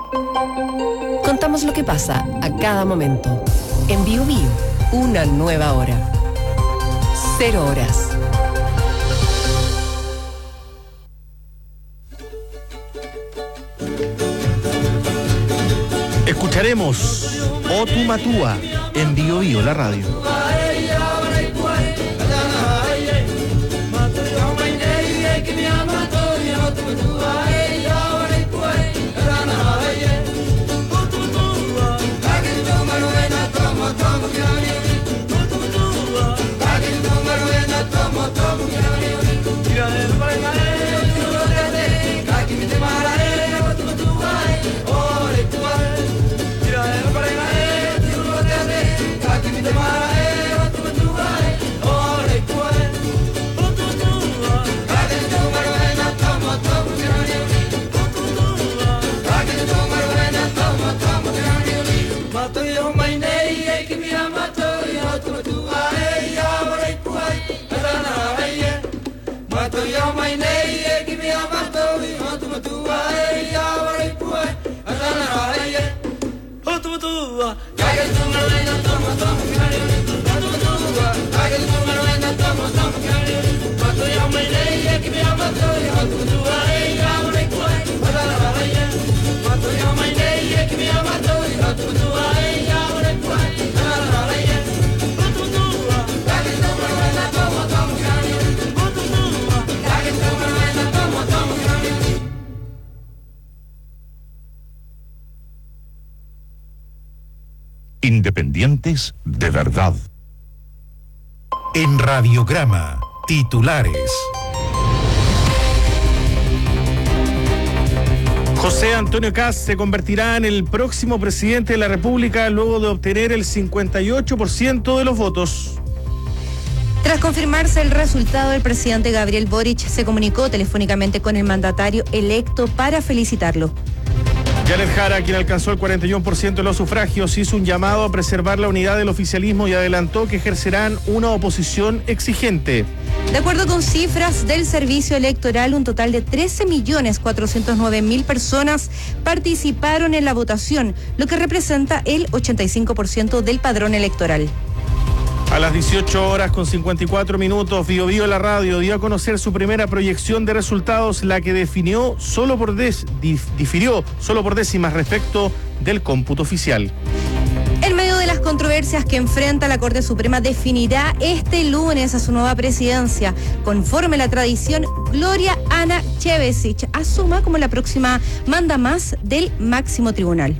Contamos lo que pasa a cada momento. En Bio Bio, una nueva hora. 0 horas. Escucharemos Otumatúa en Bio Bio, la radio. Independientes de verdad. En Radiograma, titulares. José Antonio Kast se convertirá en el próximo presidente de la República luego de obtener el 58% de los votos. Tras confirmarse el resultado, el presidente Gabriel Boric se comunicó telefónicamente con el mandatario electo para felicitarlo. Janet Jara, quien alcanzó el 41% de los sufragios, hizo un llamado a preservar la unidad del oficialismo y adelantó que ejercerán una oposición exigente. De acuerdo con cifras del Servicio Electoral, un total de 13.409.000 personas participaron en la votación, lo que representa el 85% del padrón electoral. A las 18 horas con 54 minutos, Bio Bio la radio dio a conocer su primera proyección de resultados, la que difirió solo por décimas respecto del cómputo oficial. En medio de las controversias que enfrenta, la Corte Suprema definirá este lunes a su nueva presidencia. Conforme a la tradición, Gloria Ana Chevesic asuma como la próxima mandamás del máximo tribunal.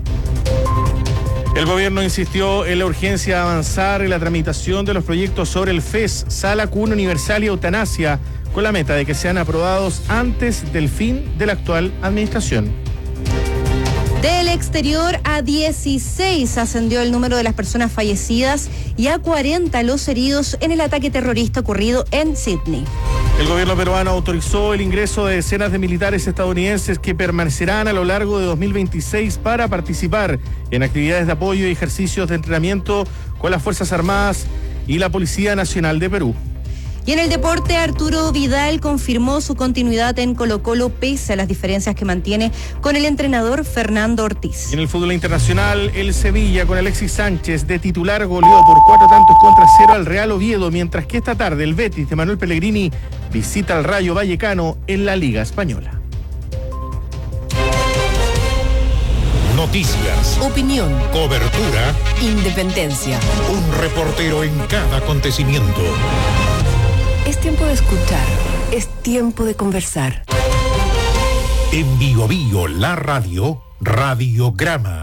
El gobierno insistió en la urgencia de avanzar en la tramitación de los proyectos sobre el FES, Sala Cuna Universal y Eutanasia, con la meta de que sean aprobados antes del fin de la actual administración. Del exterior, a 16 ascendió el número de las personas fallecidas y a 40 los heridos en el ataque terrorista ocurrido en Sydney. El gobierno peruano autorizó el ingreso de decenas de militares estadounidenses que permanecerán a lo largo de 2026 para participar en actividades de apoyo y ejercicios de entrenamiento con las Fuerzas Armadas y la Policía Nacional de Perú. Y en el deporte, Arturo Vidal confirmó su continuidad en Colo-Colo pese a las diferencias que mantiene con el entrenador Fernando Ortiz. Y en el fútbol internacional, el Sevilla con Alexis Sánchez de titular goleó por 4-0 al Real Oviedo, mientras que esta tarde el Betis de Manuel Pellegrini visita al Rayo Vallecano en la Liga Española. Noticias, Opinión, cobertura, independencia. un reportero en cada acontecimiento. Es tiempo de escuchar, es tiempo de conversar. En Bio Bio la radio, Radiograma.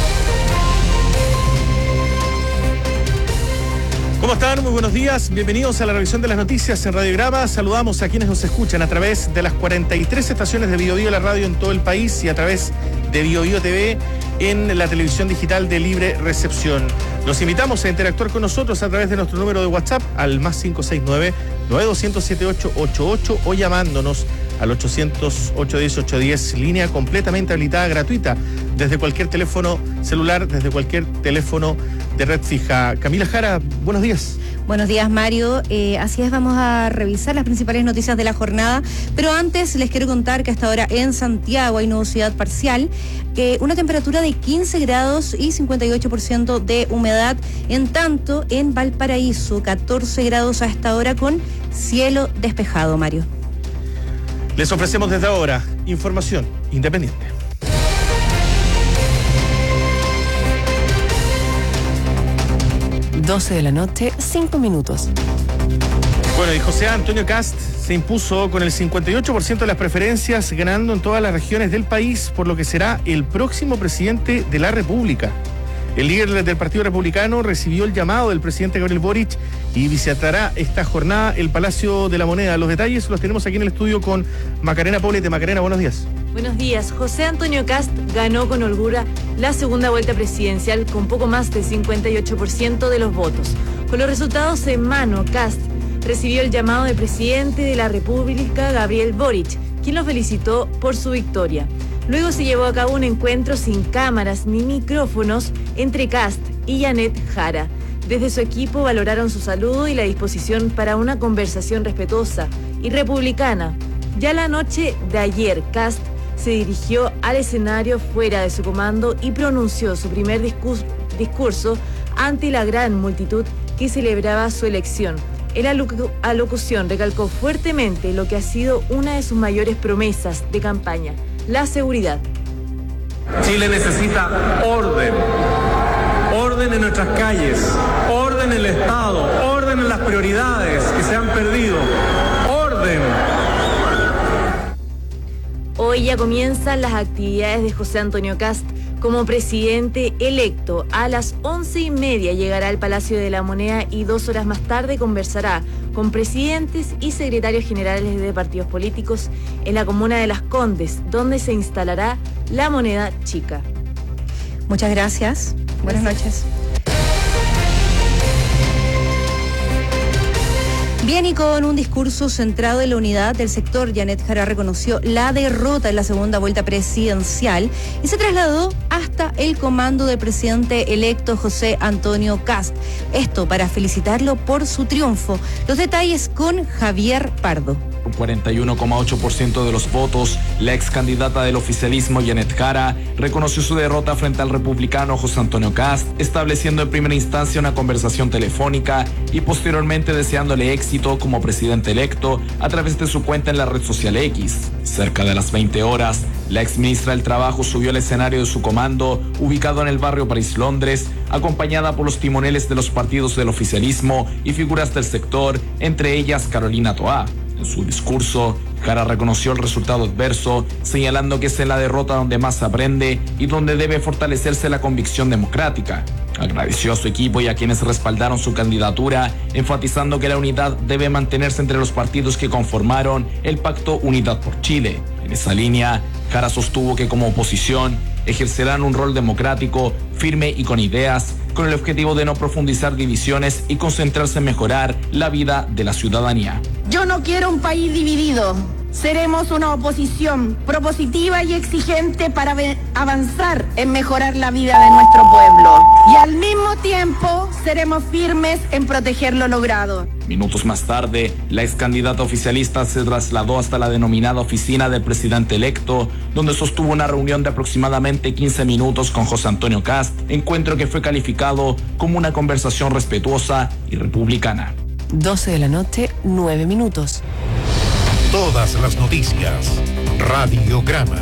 ¿Cómo están? Muy buenos días. Bienvenidos a la revisión de las noticias en Radiograma. Saludamos a quienes nos escuchan a través de las 43 estaciones de Bio Bio la radio en todo el país y a través de Bio Bio TV en la televisión digital de libre recepción. Los invitamos a interactuar con nosotros a través de nuestro número de WhatsApp al +569-9200-7888 o llamándonos al 800-810-810, línea completamente habilitada, gratuita, desde cualquier teléfono celular, desde cualquier teléfono de red fija. Camila Jara, buenos días. Buenos días, Mario. Así es, vamos a revisar las principales noticias de la jornada, pero antes les quiero contar que hasta ahora en Santiago hay nubosidad parcial, una temperatura de 15 grados y 58% de humedad. En tanto, en Valparaíso, 14 grados a esta hora con cielo despejado, Mario. Les ofrecemos desde ahora información independiente. de la noche, 5 minutos. Bueno, y José Antonio Kast se impuso con el 58% de las preferencias, ganando en todas las regiones del país, por lo que será el próximo presidente de la República. El líder del Partido Republicano recibió el llamado del presidente Gabriel Boric y visitará esta jornada el Palacio de la Moneda. Los detalles los tenemos aquí en el estudio con Macarena Poblete. Macarena, buenos días. Buenos días. José Antonio Kast ganó con holgura la segunda vuelta presidencial con poco más del 58% de los votos. Con los resultados en mano, Kast recibió el llamado del presidente de la República, Gabriel Boric, quien lo felicitó por su victoria. Luego se llevó a cabo un encuentro sin cámaras ni micrófonos entre Kast y Janet Jara. Desde su equipo valoraron su saludo y la disposición para una conversación respetuosa y republicana. Ya la noche de ayer, Kast se dirigió al escenario fuera de su comando y pronunció su primer discurso ante la gran multitud que celebraba su elección. En la alocución recalcó fuertemente lo que ha sido una de sus mayores promesas de campaña: la seguridad. Chile necesita orden. Orden en nuestras calles, orden en el Estado, orden en las prioridades que se han perdido. ¡Orden! Hoy ya comienzan las actividades de José Antonio Kast como presidente electo. A las 11:30 llegará al Palacio de la Moneda y 2 horas más tarde conversará con presidentes y secretarios generales de partidos políticos en la comuna de Las Condes, donde se instalará la moneda chica. Muchas gracias. Buenas noches. Bien, y con un discurso centrado en la unidad del sector, Janet Jara reconoció la derrota en la segunda vuelta presidencial y se trasladó hasta el comando del presidente electo José Antonio Kast. Esto para felicitarlo por su triunfo. Los detalles con Javier Pardo. Con 41,8% de los votos, la ex candidata del oficialismo, Janet Jara, reconoció su derrota frente al republicano José Antonio Kast, estableciendo en primera instancia una conversación telefónica y posteriormente deseándole éxito como presidente electo a través de su cuenta en la red social X. Cerca de las 20 horas, la ex ministra del Trabajo subió al escenario de su comando, ubicado en el barrio París, Londres, acompañada por los timoneles de los partidos del oficialismo y figuras del sector, entre ellas Carolina Toá. En su discurso, Jara reconoció el resultado adverso, señalando que es en la derrota donde más se aprende y donde debe fortalecerse la convicción democrática. Agradeció a su equipo y a quienes respaldaron su candidatura, enfatizando que la unidad debe mantenerse entre los partidos que conformaron el Pacto Unidad por Chile. En esa línea, Jara sostuvo que como oposición ejercerán un rol democrático, firme y con ideas, con el objetivo de no profundizar divisiones y concentrarse en mejorar la vida de la ciudadanía. Yo no quiero un país dividido. Seremos una oposición propositiva y exigente para avanzar en mejorar la vida de nuestro pueblo. Y al mismo tiempo seremos firmes en proteger lo logrado. Minutos más tarde, la ex candidata oficialista se trasladó hasta la denominada oficina del presidente electo, donde sostuvo una reunión de aproximadamente 15 minutos con José Antonio Kast, encuentro que fue calificado como una conversación respetuosa y republicana. 12 de la noche, 9 minutos. Todas las noticias. Radiograma.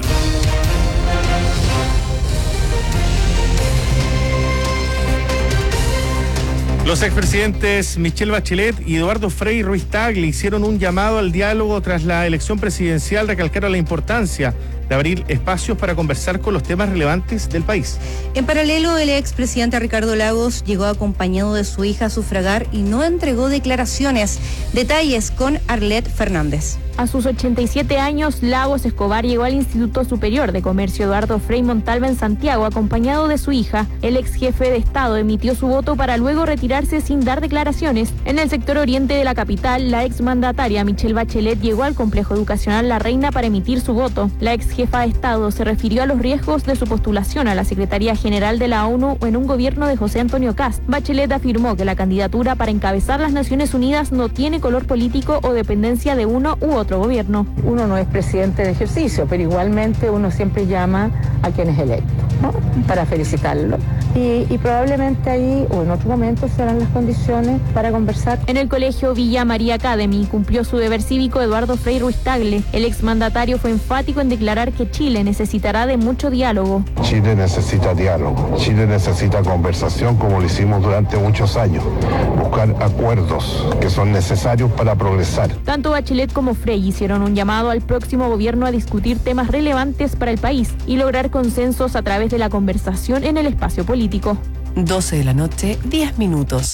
Los expresidentes Michelle Bachelet y Eduardo Frei Ruiz Tagle hicieron un llamado al diálogo tras la elección presidencial, recalcaron la importancia de abrir espacios para conversar con los temas relevantes del país. En paralelo, el expresidente Ricardo Lagos llegó acompañado de su hija a sufragar y no entregó declaraciones. Detalles con Arlet Fernández. A sus 87 años, Lagos Escobar llegó al Instituto Superior de Comercio Eduardo Frei Montalva en Santiago, acompañado de su hija. El ex jefe de Estado emitió su voto para luego retirar retirarse sin dar declaraciones. En el sector oriente de la capital, la exmandataria Michelle Bachelet llegó al complejo educacional La Reina para emitir su voto. La ex jefa de Estado se refirió a los riesgos de su postulación a la Secretaría General de la ONU en un gobierno de José Antonio Kast. Bachelet afirmó que la candidatura para encabezar las Naciones Unidas no tiene color político o dependencia de uno u otro gobierno. Uno no es presidente de ejercicio, pero igualmente uno siempre llama a quien es electo, ¿no? Para felicitarlo. Y probablemente ahí o en otro momento serán las condiciones para conversar. En el colegio Villa María Academy cumplió su deber cívico Eduardo Frei Ruiz Tagle. El exmandatario fue enfático en declarar que Chile necesitará de mucho diálogo. Chile necesita diálogo, Chile necesita conversación como lo hicimos durante muchos años, buscar acuerdos que son necesarios para progresar. Tanto Bachelet como Frei hicieron un llamado al próximo gobierno a discutir temas relevantes para el país y lograr consensos a través de la conversación en el espacio político. 12 de la noche, 10 minutos.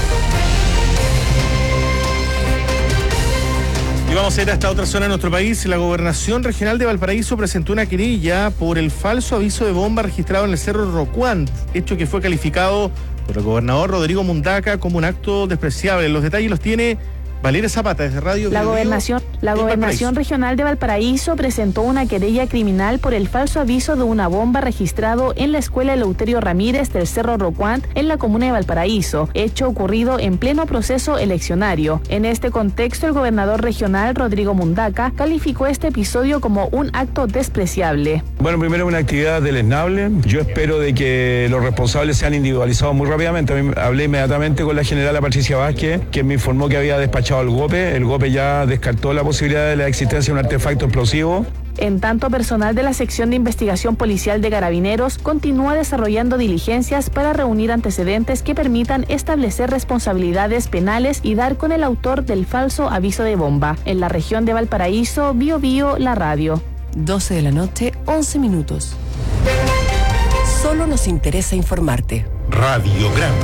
Y vamos a ir hasta otra zona de nuestro país. La Gobernación Regional de Valparaíso presentó una querella por el falso aviso de bomba registrado en el Cerro Rocuant, hecho que fue calificado por el gobernador Rodrigo Mundaca como un acto despreciable. Los detalles los tiene Valeria Zapata, desde Radio La Gobernación Regional de Valparaíso presentó una querella criminal por el falso aviso de una bomba registrado en la escuela Eleuterio Ramírez del Cerro Rocuant en la comuna de Valparaíso, hecho ocurrido en pleno proceso eleccionario. En este contexto, el gobernador regional Rodrigo Mundaca calificó este episodio como un acto despreciable. Bueno, primero una actividad deleznable. Yo espero de que los responsables sean individualizados muy rápidamente. Hablé inmediatamente con la generala Patricia Vázquez, quien me informó que había despachado al GOPE. El GOPE ya descartó la posibilidad de la existencia de un artefacto explosivo. En tanto, personal de la sección de investigación policial de Carabineros continúa desarrollando diligencias para reunir antecedentes que permitan establecer responsabilidades penales y dar con el autor del falso aviso de bomba. En la región de Valparaíso, Bio Bio, la radio. 12 de la noche, 11 minutos. Solo nos interesa informarte. Radiograma.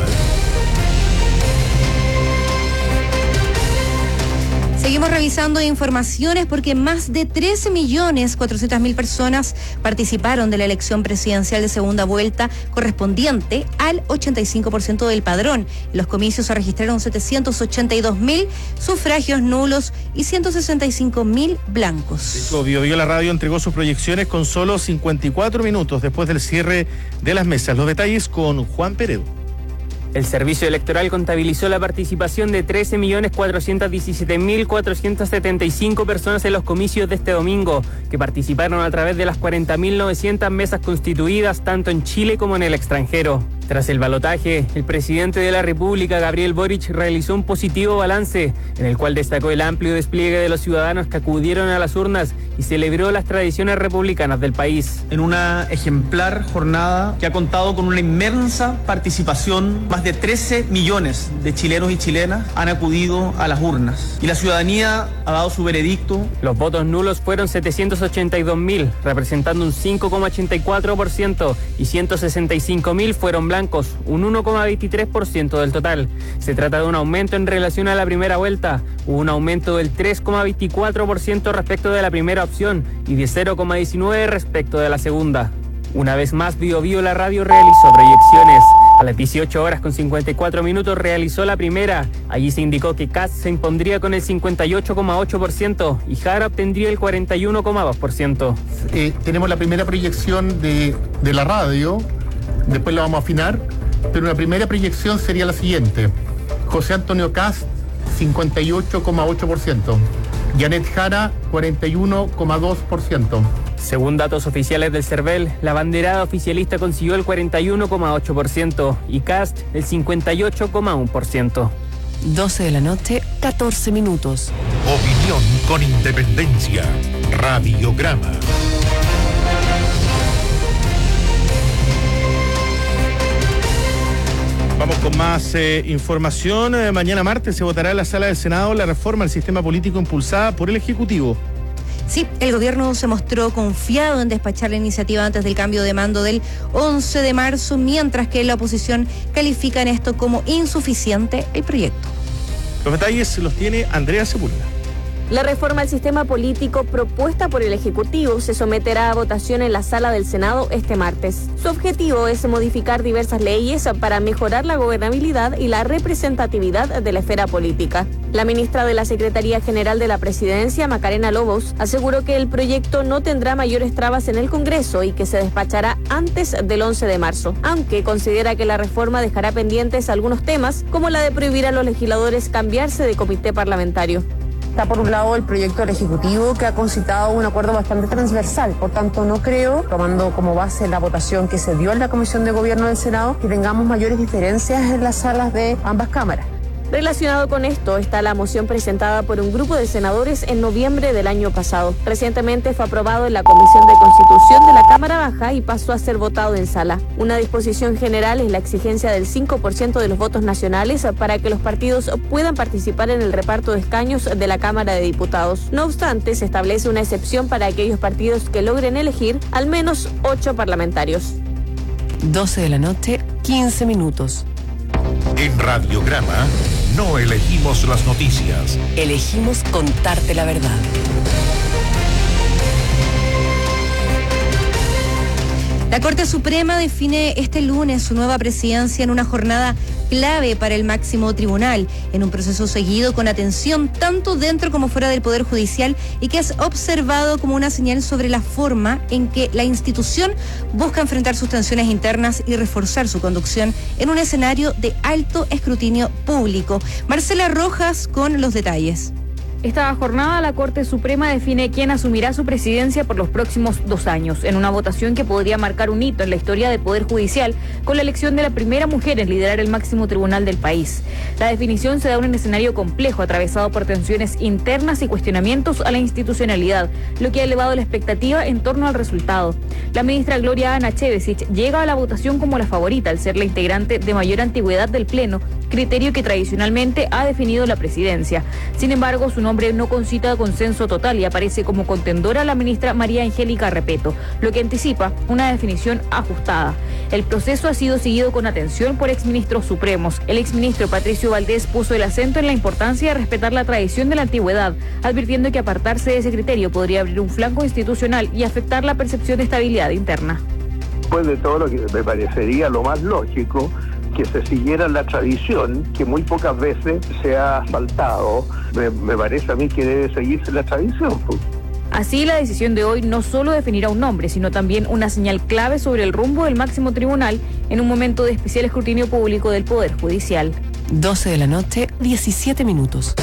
Seguimos revisando informaciones porque más de 13.400.000 personas participaron de la elección presidencial de segunda vuelta correspondiente al 85% del padrón. En los comicios se registraron 782.000 sufragios nulos y 165.000 blancos. Bio Bio la radio entregó sus proyecciones con solo 54 minutos después del cierre de las mesas. Los detalles con Juan Peredo. El servicio electoral contabilizó la participación de 13.417.475 personas en los comicios de este domingo, que participaron a través de las 40.900 mesas constituidas tanto en Chile como en el extranjero. Tras el balotaje, el presidente de la República, Gabriel Boric, realizó un positivo balance, en el cual destacó el amplio despliegue de los ciudadanos que acudieron a las urnas y celebró las tradiciones republicanas del país. En una ejemplar jornada que ha contado con una inmensa participación, más de 13 millones de chilenos y chilenas han acudido a las urnas y la ciudadanía ha dado su veredicto. Los votos nulos fueron 782.000, representando un 5,84%, y 165.000 fueron blancos, un 1,23% del total. Se trata de un aumento en relación a la primera vuelta. Hubo un aumento del 3,24% respecto de la primera opción y de 0,19% respecto de la segunda. Una vez más, Bio Bio la radio realizó proyecciones. A las 18 horas con 54 minutos realizó la primera. Allí se indicó que Kast se impondría con el 58,8% y Jara obtendría el 41,2%. Tenemos la primera proyección de la radio, después la vamos a afinar, pero una primera proyección sería la siguiente. José Antonio Kast, 58,8%. Janet Jara, 41,2%. Según datos oficiales del CERVEL, la banderada oficialista consiguió el 41,8% y Kast el 58,1%. 12 de la noche, 14 minutos. Opinión con independencia. Radiograma. Vamos con más información. Mañana martes se votará en la sala del Senado la reforma al sistema político impulsada por el Ejecutivo. Sí, el gobierno se mostró confiado en despachar la iniciativa antes del cambio de mando del 11 de marzo, mientras que la oposición califica en esto como insuficiente el proyecto. Los detalles los tiene Andrea Sepúlveda. La reforma al sistema político propuesta por el Ejecutivo se someterá a votación en la sala del Senado este martes. Su objetivo es modificar diversas leyes para mejorar la gobernabilidad y la representatividad de la esfera política. La ministra de la Secretaría General de la Presidencia, Macarena Lobos, aseguró que el proyecto no tendrá mayores trabas en el Congreso y que se despachará antes del 11 de marzo, aunque considera que la reforma dejará pendientes algunos temas, como la de prohibir a los legisladores cambiarse de comité parlamentario. Está por un lado el proyecto del Ejecutivo, que ha concitado un acuerdo bastante transversal. Por tanto, no creo, tomando como base la votación que se dio en la Comisión de Gobierno del Senado, que tengamos mayores diferencias en las salas de ambas cámaras. Relacionado con esto está la moción presentada por un grupo de senadores en noviembre del año pasado. Recientemente fue aprobado en la Comisión de Constitución de la Cámara Baja y pasó a ser votado en sala. Una disposición general es la exigencia del 5% de los votos nacionales para que los partidos puedan participar en el reparto de escaños de la Cámara de Diputados. No obstante, se establece una excepción para aquellos partidos que logren elegir al menos 8 parlamentarios. 12 de la noche, 15 minutos. En Radiograma no elegimos las noticias. Elegimos contarte la verdad. La Corte Suprema define este lunes su nueva presidencia en una jornada clave para el máximo tribunal, en un proceso seguido con atención tanto dentro como fuera del Poder Judicial y que es observado como una señal sobre la forma en que la institución busca enfrentar sus tensiones internas y reforzar su conducción en un escenario de alto escrutinio público. Marcela Rojas con los detalles. Esta jornada la Corte Suprema define quién asumirá su presidencia por los próximos 2 años, en una votación que podría marcar un hito en la historia del Poder Judicial, con la elección de la primera mujer en liderar el máximo tribunal del país. La definición se da en un escenario complejo, atravesado por tensiones internas y cuestionamientos a la institucionalidad, lo que ha elevado la expectativa en torno al resultado. La ministra Gloria Ana Chevesich llega a la votación como la favorita, al ser la integrante de mayor antigüedad del Pleno, criterio que tradicionalmente ha definido la presidencia. Sin embargo, su nombre no concita consenso total y aparece como contendora la ministra María Angélica Repeto, lo que anticipa una definición ajustada. El proceso ha sido seguido con atención por exministros supremos. El exministro Patricio Valdés puso el acento en la importancia de respetar la tradición de la antigüedad, advirtiendo que apartarse de ese criterio podría abrir un flanco institucional y afectar la percepción de estabilidad interna. Después de todo lo que me parecería lo más lógico, que se siguiera la tradición, que muy pocas veces se ha faltado. Me parece a mí que debe seguirse la tradición. Así, la decisión de hoy no solo definirá un nombre, sino también una señal clave sobre el rumbo del máximo tribunal en un momento de especial escrutinio público del Poder Judicial. 12 de la noche, 17 minutos.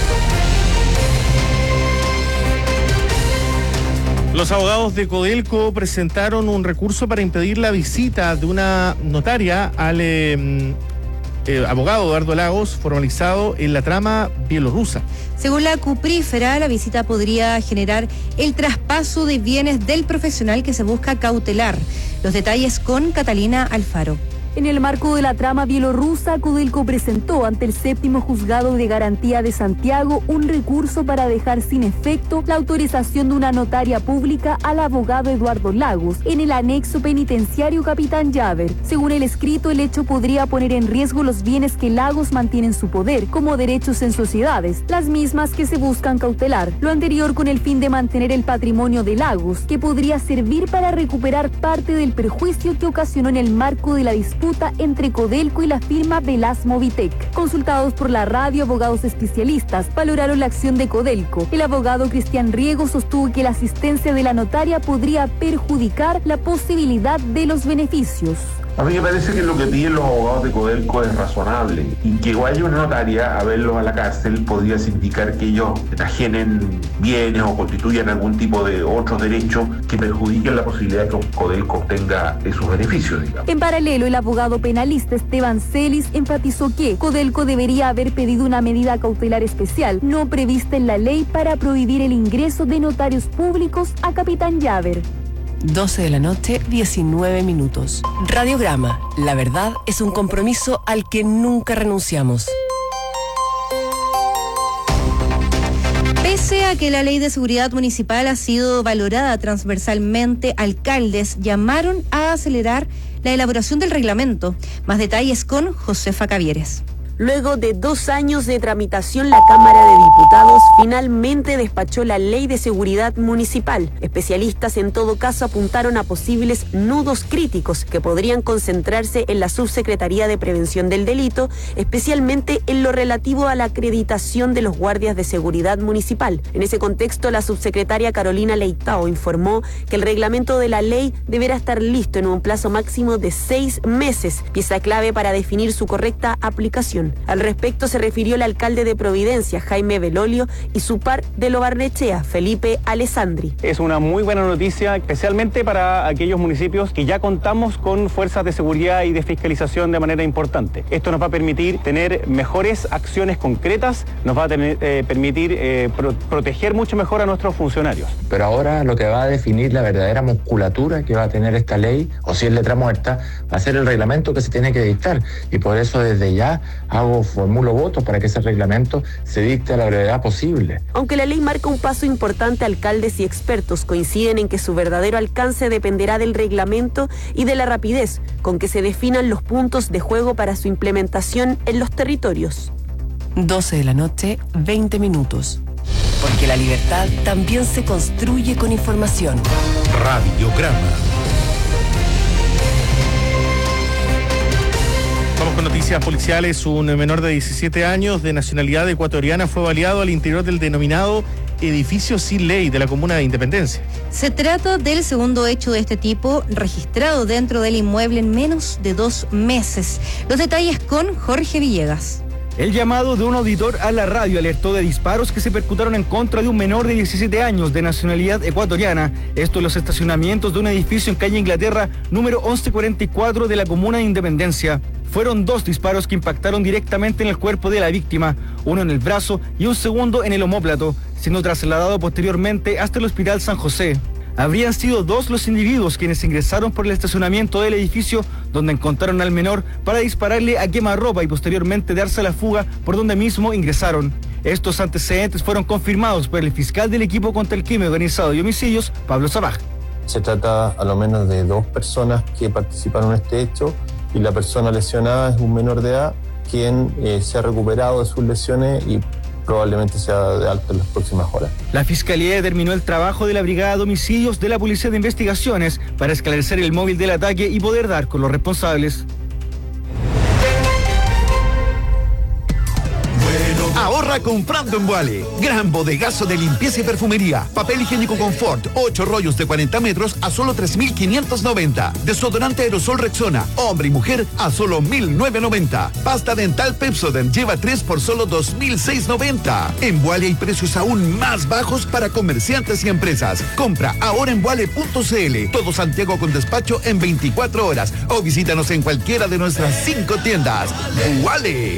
Los abogados de Codelco presentaron un recurso para impedir la visita de una notaria al abogado Eduardo Lagos, formalizado en la trama bielorrusa. Según la cuprífera, la visita podría generar el traspaso de bienes del profesional que se busca cautelar. Los detalles con Catalina Alfaro. En el marco de la trama bielorrusa, Codelco presentó ante el 7º Juzgado de Garantía de Santiago un recurso para dejar sin efecto la autorización de una notaria pública al abogado Eduardo Lagos en el anexo penitenciario Capitán Llaver. Según el escrito, el hecho podría poner en riesgo los bienes que Lagos mantiene en su poder, como derechos en sociedades, las mismas que se buscan cautelar. Lo anterior con el fin de mantener el patrimonio de Lagos, que podría servir para recuperar parte del perjuicio que ocasionó en el marco de la disputa entre Codelco y la firma Velas Movitec. Consultados por la radio, abogados especialistas valoraron la acción de Codelco. El abogado Cristian Riego sostuvo que la asistencia de la notaria podría perjudicar la posibilidad de los beneficios. A mí me parece que lo que piden los abogados de Codelco es razonable, y que vaya una notaria a verlos a la cárcel podría significar que ellos enajenen bienes o constituyan algún tipo de otros derechos que perjudiquen la posibilidad de que Codelco obtenga esos beneficios, digamos. En paralelo, el abogado penalista Esteban Celis enfatizó que Codelco debería haber pedido una medida cautelar especial no prevista en la ley para prohibir el ingreso de notarios públicos a Capitán Llaver. 12 de la noche, 19 minutos. Radiograma. La verdad es un compromiso al que nunca renunciamos. Pese a que la ley de seguridad municipal ha sido valorada transversalmente, alcaldes llamaron a acelerar la elaboración del reglamento. Más detalles con Josefa Cavieres. Luego de 2 años de tramitación, la Cámara de Diputados finalmente despachó la Ley de Seguridad Municipal. Especialistas en todo caso apuntaron a posibles nudos críticos que podrían concentrarse en la Subsecretaría de Prevención del Delito, especialmente en lo relativo a la acreditación de los guardias de seguridad municipal. En ese contexto, la subsecretaria Carolina Leitao informó que el reglamento de la ley deberá estar listo en un plazo máximo de 6 meses, pieza clave para definir su correcta aplicación. Al respecto se refirió el alcalde de Providencia, Jaime Belolio, y su par de Lo Barnechea, Felipe Alessandri. Es una muy buena noticia, especialmente para aquellos municipios que ya contamos con fuerzas de seguridad y de fiscalización de manera importante. Esto nos va a permitir tener mejores acciones concretas, nos va a permitir proteger mucho mejor a nuestros funcionarios. Pero ahora lo que va a definir la verdadera musculatura que va a tener esta ley, o si es letra muerta, va a ser el reglamento que se tiene que dictar. Y por eso desde ya formulo votos para que ese reglamento se dicte a la brevedad posible. Aunque la ley marca un paso importante, alcaldes y expertos coinciden en que su verdadero alcance dependerá del reglamento y de la rapidez con que se definan los puntos de juego para su implementación en los territorios. 12 de la noche, 20 minutos. Porque la libertad también se construye con información. Radiograma. Vamos con noticias policiales. Un menor de 17 años de nacionalidad ecuatoriana fue baleado al interior del denominado edificio sin ley de la comuna de Independencia. Se trata del segundo hecho de este tipo registrado dentro del inmueble en menos de 2 meses. Los detalles con Jorge Villegas. El llamado de un auditor a la radio alertó de disparos que se percutaron en contra de un menor de 17 años de nacionalidad ecuatoriana. Esto en los estacionamientos de un edificio en calle Inglaterra, número 1144 de la comuna de Independencia. Fueron 2 disparos que impactaron directamente en el cuerpo de la víctima, uno en el brazo y un segundo en el omóplato, siendo trasladado posteriormente hasta el Hospital San José. Habrían sido 2 los individuos quienes ingresaron por el estacionamiento del edificio, donde encontraron al menor para dispararle a quemarropa y posteriormente darse a la fuga por donde mismo ingresaron. Estos antecedentes fueron confirmados por el fiscal del equipo contra el crimen organizado y homicidios, Pablo Sabaj. Se trata a lo menos de 2 personas que participaron en este hecho y la persona lesionada es un menor de edad quien se ha recuperado de sus lesiones y probablemente sea de alta en las próximas horas. La Fiscalía determinó el trabajo de la Brigada de Homicidios de la Policía de Investigaciones para esclarecer el móvil del ataque y poder dar con los responsables. Ahorra comprando en Vuale. Gran bodegazo de limpieza y perfumería. Papel higiénico Confort, 8 rollos de 40 metros a solo 3.590. Desodorante aerosol Rexona, hombre y mujer a solo 1.990. Pasta dental Pepsodent lleva 3 por solo 2.690. En Vuale hay precios aún más bajos para comerciantes y empresas. Compra ahora en vuale.cl. Todo Santiago con despacho en 24 horas. O visítanos en cualquiera de nuestras 5 tiendas. Vuale.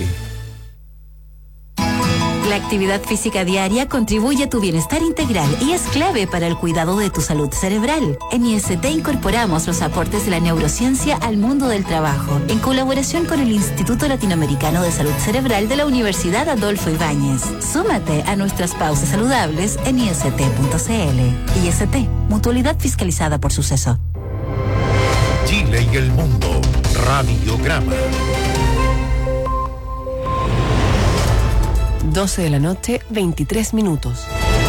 La actividad física diaria contribuye a tu bienestar integral y es clave para el cuidado de tu salud cerebral. En IST incorporamos los aportes de la neurociencia al mundo del trabajo, en colaboración con el Instituto Latinoamericano de Salud Cerebral de la Universidad Adolfo Ibáñez. Súmate a nuestras pausas saludables en ist.cl. IST, mutualidad fiscalizada por Suceso. Chile y el mundo. Radiograma. 12 de la noche, 23 minutos.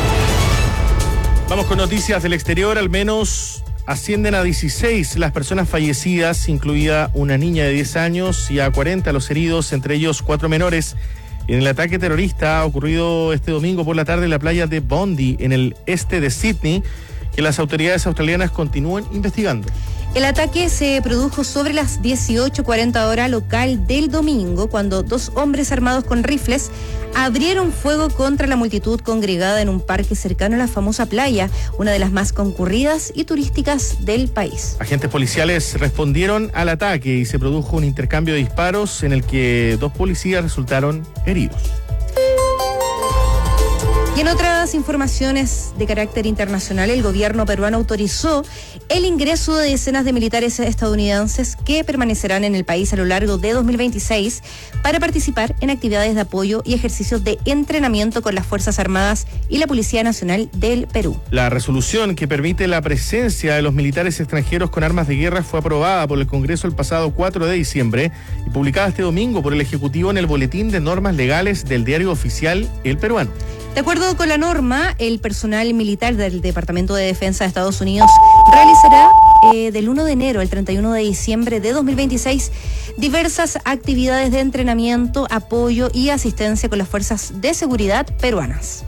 Vamos con noticias del exterior. Al menos ascienden a 16 las personas fallecidas, incluida una niña de 10 años, y a 40 los heridos, entre ellos 4 menores, en el ataque terrorista ocurrido este domingo por la tarde en la playa de Bondi, en el este de Sydney, que las autoridades australianas continúan investigando. El ataque se produjo sobre las 18:40 hora local del domingo, cuando 2 hombres armados con rifles abrieron fuego contra la multitud congregada en un parque cercano a la famosa playa, una de las más concurridas y turísticas del país. Agentes policiales respondieron al ataque y se produjo un intercambio de disparos en el que 2 policías resultaron heridos. Y en otras informaciones de carácter internacional, el gobierno peruano autorizó el ingreso de decenas de militares estadounidenses que permanecerán en el país a lo largo de 2026 para participar en actividades de apoyo y ejercicios de entrenamiento con las Fuerzas Armadas y la Policía Nacional del Perú. La resolución que permite la presencia de los militares extranjeros con armas de guerra fue aprobada por el Congreso el pasado 4 de diciembre y publicada este domingo por el Ejecutivo en el Boletín de Normas Legales del Diario Oficial El Peruano. De acuerdo con la norma, el personal militar del Departamento de Defensa de Estados Unidos realizará del 1 de enero al 31 de diciembre de 2026 diversas actividades de entrenamiento, apoyo y asistencia con las fuerzas de seguridad peruanas.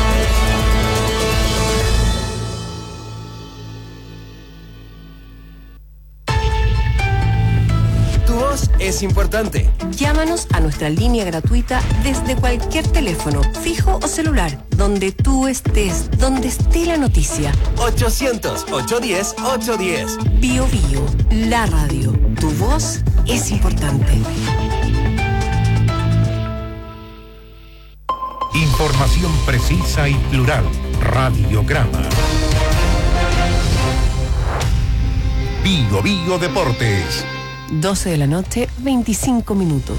Es importante. Llámanos a nuestra línea gratuita desde cualquier teléfono, fijo o celular, donde tú estés, donde esté la noticia. 800-810-810. Bio Bio, la radio. Tu voz es importante. Información precisa y plural. Radiograma. Bio Bio Deportes. 12 de la noche, 25 minutos.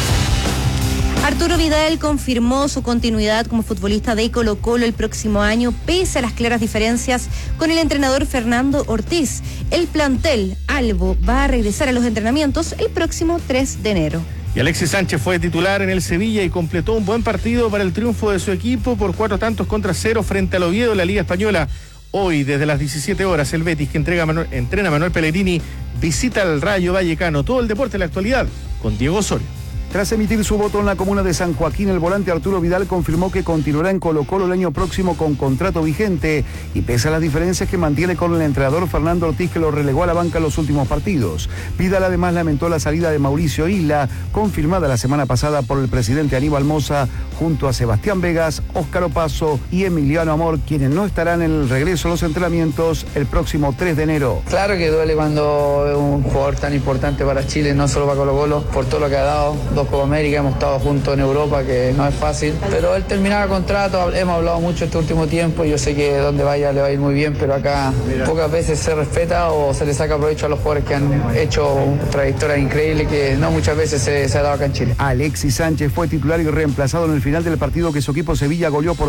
Arturo Vidal confirmó su continuidad como futbolista de Colo-Colo el próximo año, pese a las claras diferencias con el entrenador Fernando Ortiz. El plantel albo va a regresar a los entrenamientos el próximo 3 de enero. Y Alexis Sánchez fue titular en el Sevilla y completó un buen partido para el triunfo de su equipo por 4-0 frente al Oviedo en la Liga Española. Hoy, desde las 17 horas, el Betis, que entrena a Manuel Pellegrini, visita al Rayo Vallecano. Todo el deporte de la actualidad con Diego Osorio. Tras emitir su voto en la comuna de San Joaquín, el volante Arturo Vidal confirmó que continuará en Colo-Colo el año próximo con contrato vigente y pese a las diferencias que mantiene con el entrenador Fernando Ortiz, que lo relegó a la banca en los últimos partidos. Vidal además lamentó la salida de Mauricio Isla, confirmada la semana pasada por el presidente Aníbal Mosa, junto a Sebastián Vegas, Óscar Opaso y Emiliano Amor, quienes no estarán en el regreso a los entrenamientos el próximo 3 de enero. Claro que duele cuando es un jugador tan importante para Chile, no solo para Colo-Colo, por todo lo que ha dado. 2 Copa América, hemos estado juntos en Europa, que no es fácil, pero él terminaba el contrato, hemos hablado mucho este último tiempo, yo sé que donde vaya le va a ir muy bien, pero acá pocas veces se respeta o se le saca provecho a los jugadores que han hecho trayectorias increíbles que no muchas veces se ha dado acá en Chile. Alexis Sánchez fue titular y reemplazado en el final del partido que su equipo Sevilla goleó por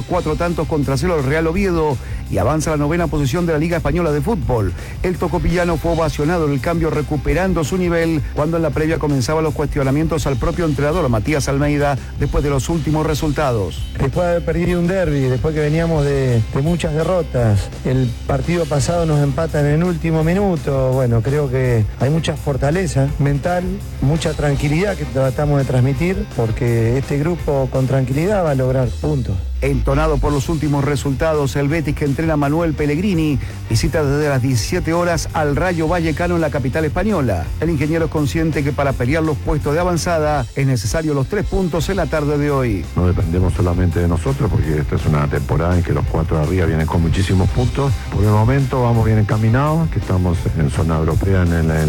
4-0 al Real Oviedo y avanza a la 9ª posición de la Liga Española de Fútbol. El tocopillano fue ovacionado en el cambio, recuperando su nivel cuando en la previa comenzaban los cuestionamientos al propio entrenador Matías Almeida después de los últimos resultados. Después de haber perdido un derbi, después que veníamos de muchas derrotas, el partido pasado nos empatan en el último minuto, bueno, creo que hay mucha fortaleza mental, mucha tranquilidad que tratamos de transmitir, porque este grupo con tranquilidad va a lograr puntos. Entonado por los últimos resultados, el Betis, que entrena a Manuel Pellegrini, visita desde las 17 horas al Rayo Vallecano en la capital española. El ingeniero es consciente que para pelear los puestos de avanzada es necesario los 3 puntos en la tarde de hoy. No dependemos solamente de nosotros, porque esta es una temporada en que los 4 de arriba vienen con muchísimos puntos. Por el momento vamos bien encaminados, que estamos en zona europea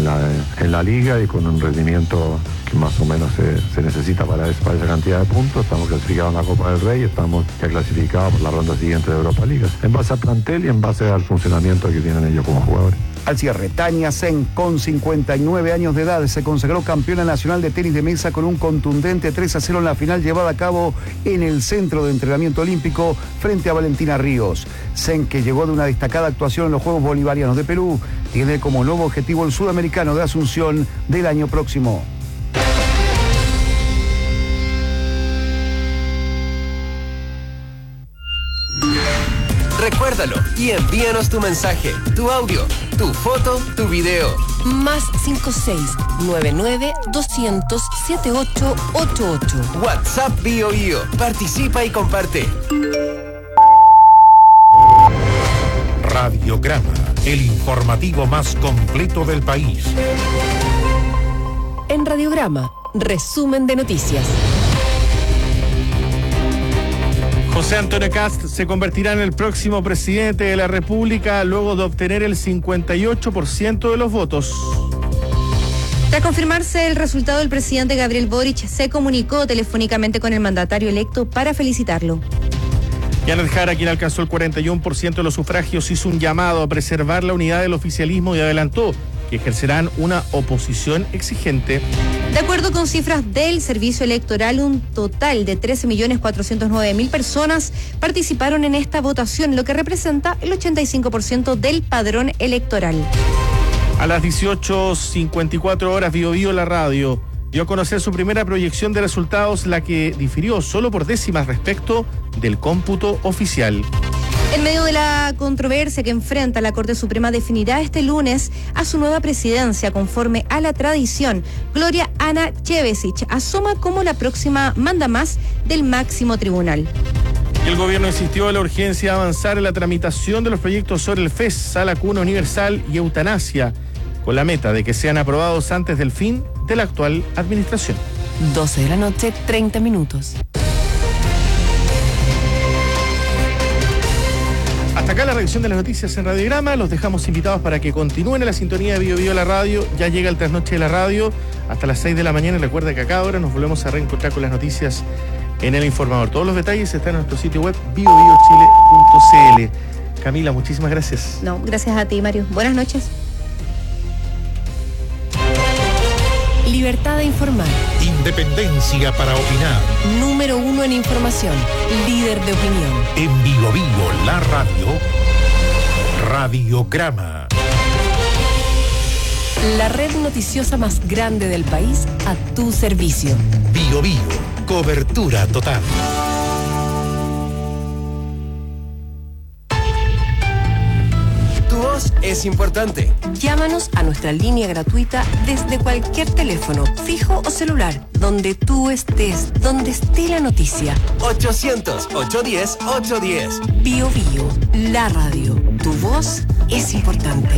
en la liga y con un rendimiento que más o menos se necesita para esa cantidad de puntos. Estamos clasificados en la Copa del Rey, estamos ya clasificados por la ronda siguiente de Europa League, en base al plantel y en base al funcionamiento que tienen ellos como jugadores. Al cierre, Tania Sen, con 59 años de edad, se consagró campeona nacional de tenis de mesa con un contundente 3-0 en la final llevada a cabo en el Centro de Entrenamiento Olímpico frente a Valentina Ríos. Sen, que llegó de una destacada actuación en los Juegos Bolivarianos de Perú, tiene como nuevo objetivo el Sudamericano de Asunción del año próximo. Recuérdalo y envíanos tu mensaje, tu audio, tu foto, tu video. Más 56-99-200-7888. WhatsApp Bio Bio. Participa y comparte. Radiograma, el informativo más completo del país. En Radiograma, resumen de noticias. José Antonio Kast se convertirá en el próximo presidente de la República luego de obtener el 58% de los votos. Tras confirmarse el resultado, el presidente Gabriel Boric se comunicó telefónicamente con el mandatario electo para felicitarlo. Janet Jara, quien alcanzó el 41% de los sufragios, hizo un llamado a preservar la unidad del oficialismo y adelantó que ejercerán una oposición exigente. De acuerdo con cifras del Servicio Electoral, un total de 13.409.000 personas participaron en esta votación, lo que representa el 85% del padrón electoral. A las 18:54 horas, BioBio La Radio dio a conocer su primera proyección de resultados, la que difirió solo por décimas respecto del cómputo oficial. En medio de la controversia que enfrenta, la Corte Suprema definirá este lunes a su nueva presidencia. Conforme a la tradición, Gloria Ana Chevesic asoma como la próxima mandamás del máximo tribunal. El gobierno insistió en la urgencia de avanzar en la tramitación de los proyectos sobre el FES, Sala Cuna Universal y Eutanasia, con la meta de que sean aprobados antes del fin de la actual administración. 12 de la noche, 30 minutos. Hasta acá la revisión de las noticias en Radiograma. Los dejamos invitados para que continúen en la sintonía de BioBio La Radio. Ya llega el trasnoche de la radio hasta las 6 de la mañana. Y recuerda que a cada hora nos volvemos a reencontrar con las noticias en El Informador. Todos los detalles están en nuestro sitio web biobiochile.cl. Camila, muchísimas gracias. No, gracias a ti, Mario. Buenas noches. Libertad de informar. Independencia para opinar. Número 1 en información. Líder de opinión. En BioBio La Radio. Radiograma. La red noticiosa más grande del país a tu servicio. BioBio. Cobertura total. Es importante. Llámanos a nuestra línea gratuita desde cualquier teléfono, fijo o celular, donde tú estés, donde esté la noticia. 800-810-810. BioBio, la radio. Tu voz es importante.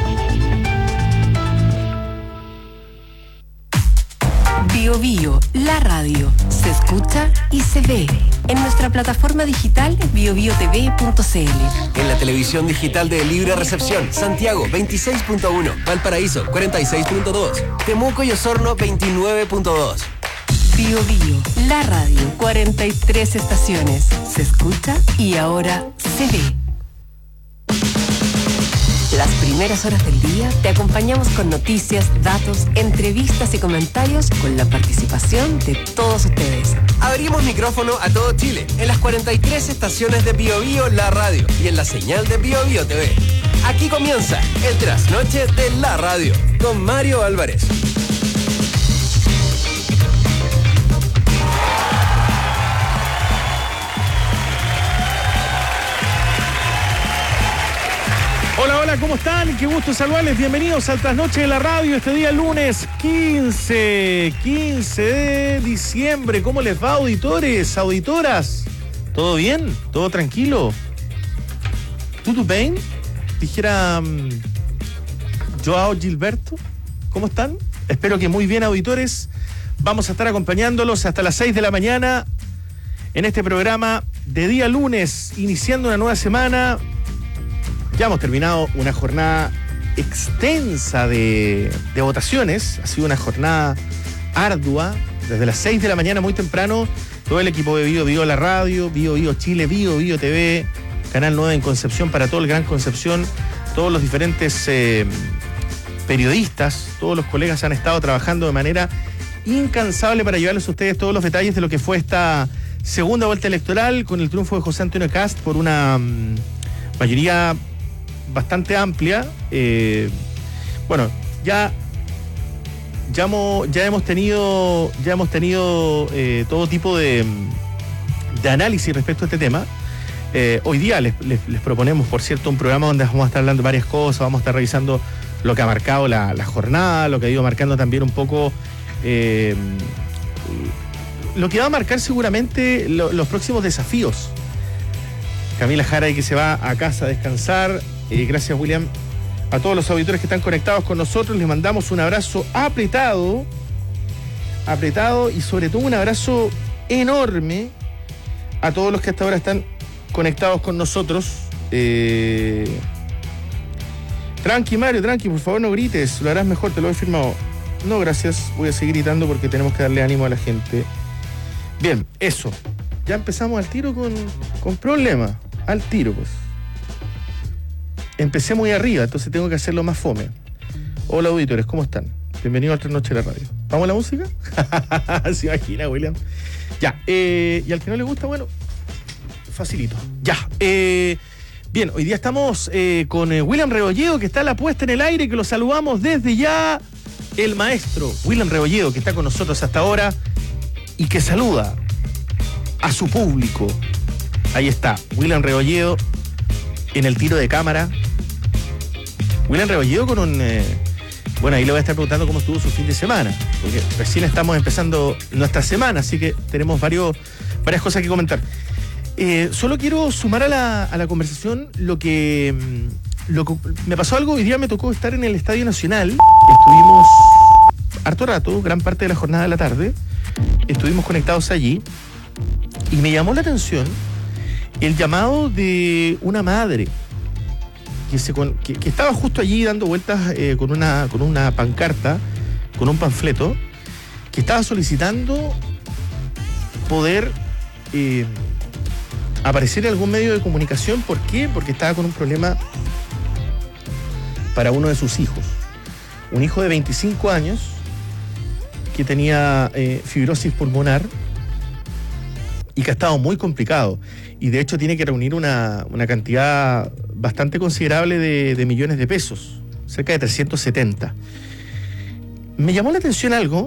BioBio, la radio. Se escucha y se ve. En nuestra plataforma digital biobiotv.cl. En la televisión digital de Libre Recepción, Santiago 26.1, Valparaíso 46.2, Temuco y Osorno 29.2. BioBio, la radio. 43 estaciones. Se escucha y ahora se ve. Las primeras horas del día te acompañamos con noticias, datos, entrevistas y comentarios con la participación de todos ustedes. Abrimos micrófono a todo Chile en las 43 estaciones de BioBio La Radio y en la señal de BioBio TV. Aquí comienza el trasnoche de la radio con Mario Álvarez. Hola, hola, ¿cómo están? Qué gusto saludarles. Bienvenidos al Trasnoche de la Radio, este día lunes 15 de diciembre. ¿Cómo les va, auditores, auditoras? ¿Todo bien? ¿Todo tranquilo? ¿Tudo bem? Dijera Joao Gilberto. ¿Cómo están? Espero que muy bien, auditores. Vamos a estar acompañándolos hasta las 6 de la mañana en este programa de día lunes, iniciando una nueva semana. Ya hemos terminado una jornada extensa de votaciones. Ha sido una jornada ardua. Desde las 6 de la mañana, muy temprano, todo el equipo de BioBio La Radio, BioBio Chile, BioBio TV, Canal 9 en Concepción, para todo el Gran Concepción, todos los diferentes periodistas, todos los colegas han estado trabajando de manera incansable para llevarles a ustedes todos los detalles de lo que fue esta segunda vuelta electoral, con el triunfo de José Antonio Kast por una mayoría bastante amplia. Bueno, ya hemos tenido todo tipo de análisis respecto a este tema. Hoy día les proponemos, por cierto, un programa donde vamos a estar hablando de varias cosas. Vamos a estar revisando lo que ha marcado la jornada, lo que ha ido marcando también un poco lo que va a marcar seguramente los próximos desafíos. Camila Jara, que se va a casa a descansar. Gracias, William. A todos los auditores que están conectados con nosotros, les mandamos un abrazo apretado y sobre todo un abrazo enorme a todos los que hasta ahora están conectados con nosotros. Tranqui, Mario, tranqui, por favor no grites, lo harás mejor, te lo he firmado. No, gracias, voy a seguir gritando porque tenemos que darle ánimo a la gente. Bien, eso. ya empezamos al tiro con problemas. Al tiro, pues. Empecé muy arriba, entonces tengo que hacerlo más fome. Hola, auditores, ¿cómo están? Bienvenido a Otra Noche de la Radio. ¿Vamos a la música? Se imagina, William. Ya, y al que no le gusta, bueno, facilito. Ya, bien, hoy día estamos con William Rebolledo, que está a la puesta en el aire, que lo saludamos desde ya. El maestro William Rebolledo, que está con nosotros hasta ahora y que saluda a su público. Ahí está, William Rebolledo en el tiro de cámara. William Rebolledo con un... bueno, ahí le voy a estar preguntando cómo estuvo su fin de semana, porque recién estamos empezando nuestra semana, así que tenemos varias cosas que comentar. Solo quiero sumar a la conversación lo que me pasó algo. Hoy día me tocó estar en el Estadio Nacional. Estuvimos harto rato, gran parte de la jornada de la tarde. Estuvimos conectados allí y me llamó la atención el llamado de una madre que estaba justo allí dando vueltas con una pancarta, con un panfleto, que estaba solicitando poder aparecer en algún medio de comunicación. ¿Por qué? Porque estaba con un problema para uno de sus hijos. Un hijo de 25 años que tenía fibrosis pulmonar y que ha estado muy complicado. Y de hecho tiene que reunir una cantidad bastante considerable de millones de pesos, cerca de 370. Me llamó la atención algo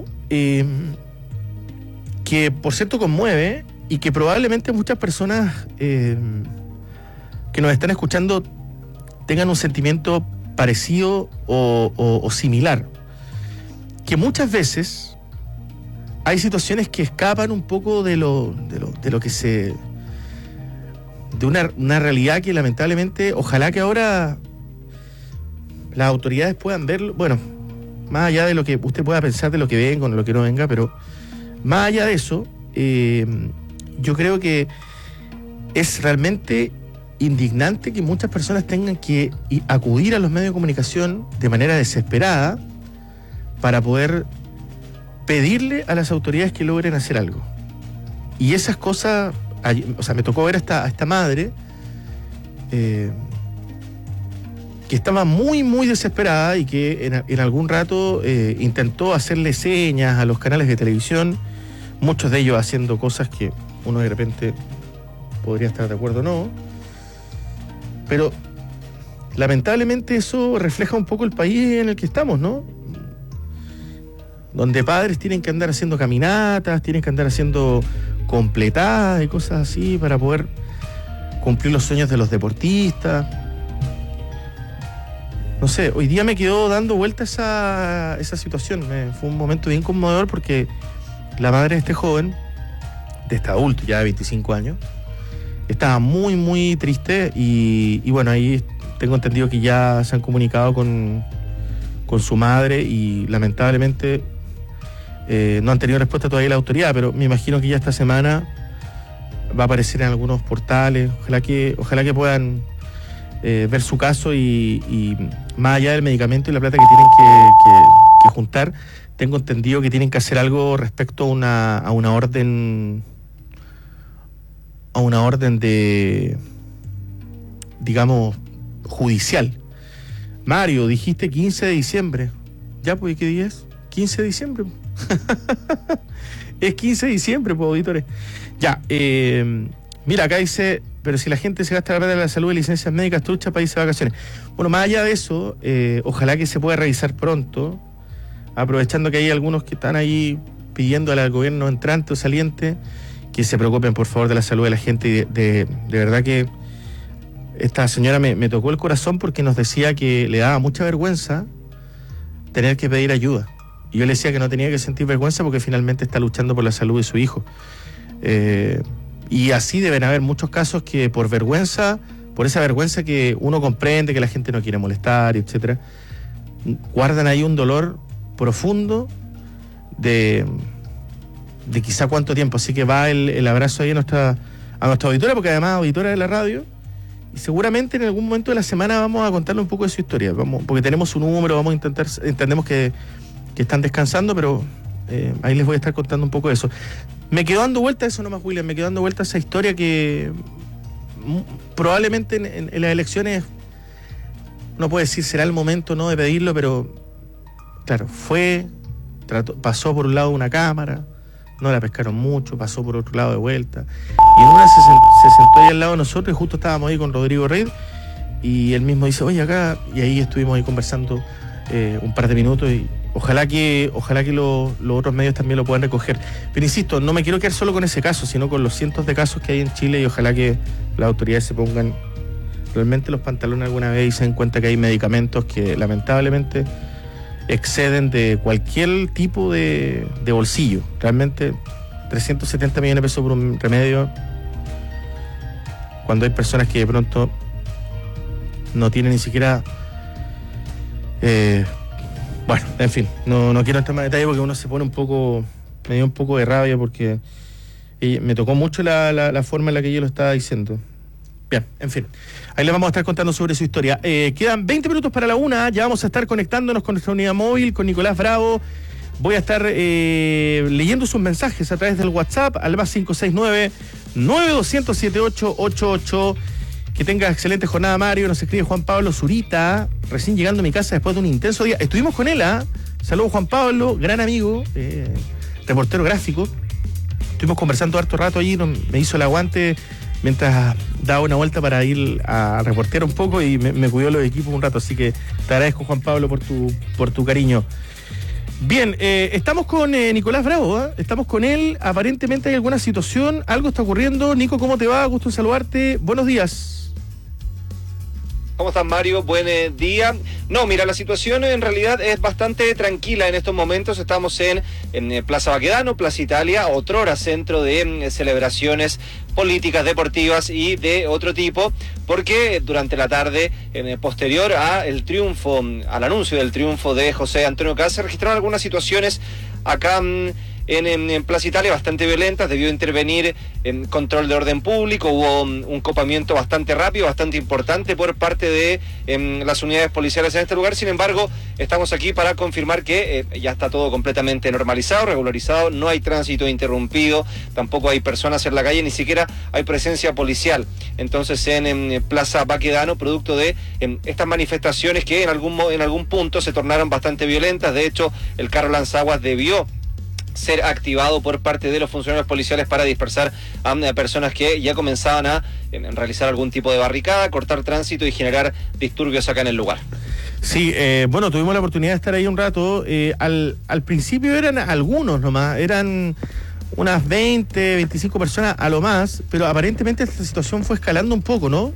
que por cierto conmueve y que probablemente muchas personas que nos están escuchando tengan un sentimiento parecido o similar. Que muchas veces hay situaciones que escapan un poco de lo que se... de una realidad que lamentablemente, ojalá que ahora las autoridades puedan verlo, bueno, más allá de lo que usted pueda pensar de lo que venga o de lo que no venga, pero más allá de eso, yo creo que es realmente indignante que muchas personas tengan que acudir a los medios de comunicación de manera desesperada para poder pedirle a las autoridades que logren hacer algo. Y esas cosas, o sea, me tocó ver a esta madre que estaba muy, muy desesperada y que en algún rato intentó hacerle señas a los canales de televisión, muchos de ellos haciendo cosas que uno de repente podría estar de acuerdo o no, pero lamentablemente eso refleja un poco el país en el que estamos, ¿no? Donde padres tienen que andar haciendo caminatas, tienen que andar haciendo completadas y cosas así para poder cumplir los sueños de los deportistas. No sé, hoy día me quedó dando vuelta esa situación. Fue un momento bien conmovedor porque la madre de este joven, de este adulto ya de 25 años, estaba muy, muy triste y bueno, ahí tengo entendido que ya se han comunicado con su madre y lamentablemente no han tenido respuesta todavía la autoridad, pero me imagino que ya esta semana va a aparecer en algunos portales. Ojalá que puedan ver su caso y más allá del medicamento y la plata que tienen que juntar, tengo entendido que tienen que hacer algo respecto a una orden de, digamos, judicial. Mario, dijiste 15 de diciembre. Ya, pues, ¿qué día es? 15 de diciembre. Es 15 de diciembre, pues, auditores. Ya, mira, acá dice, pero si la gente se gasta la plata de la salud y licencias médicas, trucha para irse de vacaciones. Bueno, más allá de eso, ojalá que se pueda revisar pronto, aprovechando que hay algunos que están ahí pidiéndole al gobierno entrante o saliente que se preocupen, por favor, de la salud de la gente. Y de verdad que esta señora me tocó el corazón porque nos decía que le daba mucha vergüenza tener que pedir ayuda. Y yo le decía que no tenía que sentir vergüenza porque finalmente está luchando por la salud de su hijo. Y así deben haber muchos casos que por esa vergüenza que uno comprende que la gente no quiere molestar, etcétera, guardan ahí un dolor profundo de quizá cuánto tiempo. Así que va el abrazo ahí a nuestra auditora, porque además auditora de la radio, y seguramente en algún momento de la semana vamos a contarle un poco de su historia, porque tenemos un número, vamos a intentar, entendemos que están descansando, pero ahí les voy a estar contando un poco de eso. Me quedó dando vuelta eso nomás, William, me quedó dando vuelta esa historia que probablemente en las elecciones, no puedo decir será el momento no de pedirlo, pero claro, pasó por un lado de una cámara, no la pescaron mucho, pasó por otro lado de vuelta, y en una se sentó ahí al lado de nosotros, y justo estábamos ahí con Rodrigo Reid, y él mismo dice, oye, acá, y ahí estuvimos ahí conversando un par de minutos, y ojalá que los otros medios también lo puedan recoger. Pero insisto, no me quiero quedar solo con ese caso, sino con los cientos de casos que hay en Chile, y ojalá que las autoridades se pongan realmente los pantalones alguna vez y se den cuenta que hay medicamentos que lamentablemente exceden de cualquier tipo de bolsillo. Realmente 370 millones de pesos por un remedio, cuando hay personas que de pronto no tienen ni siquiera... bueno, en fin, no quiero entrar más en detalle porque uno se pone me dio un poco de rabia porque me tocó mucho la forma en la que ella lo estaba diciendo. Bien, en fin, ahí les vamos a estar contando sobre su historia. Quedan 20 minutos para la 1, ya vamos a estar conectándonos con nuestra unidad móvil, con Nicolás Bravo. Voy a estar leyendo sus mensajes a través del WhatsApp al más 569-9200-7888. Que tenga excelente jornada, Mario. Nos escribe Juan Pablo Zurita, recién llegando a mi casa después de un intenso día. Estuvimos con él, Saludos, Juan Pablo, gran amigo, reportero gráfico. Estuvimos conversando harto rato allí, me hizo el aguante mientras daba una vuelta para ir a reportear un poco y me cuidó los equipos un rato. Así que te agradezco, Juan Pablo, por tu cariño. Bien, estamos con Nicolás Bravo, estamos con él. Aparentemente hay alguna situación, algo está ocurriendo. Nico, ¿cómo te va? Gusto en saludarte. Buenos días. ¿Cómo estás, Mario? Buen día. No, mira, la situación en realidad es bastante tranquila en estos momentos. Estamos en Plaza Baquedano, Plaza Italia, otrora centro de celebraciones políticas, deportivas y de otro tipo, porque durante la tarde, posterior al anuncio del triunfo de José Antonio Kast, se registraron algunas situaciones acá en Plaza Italia bastante violentas. Debió intervenir en control de orden público, hubo un copamiento bastante rápido, bastante importante por parte de las unidades policiales en este lugar. Sin embargo, estamos aquí para confirmar que ya está todo completamente normalizado, regularizado, no hay tránsito interrumpido, tampoco hay personas en la calle, ni siquiera hay presencia policial. Entonces en Plaza Baquedano, producto de estas manifestaciones que en algún punto se tornaron bastante violentas. De hecho, el carro lanzaguas debió ser activado por parte de los funcionarios policiales para dispersar a personas que ya comenzaban a realizar algún tipo de barricada, cortar tránsito y generar disturbios acá en el lugar. Sí, bueno, tuvimos la oportunidad de estar ahí un rato. Al principio eran algunos nomás, eran unas 20, 25 personas a lo más, pero aparentemente esta situación fue escalando un poco, ¿no?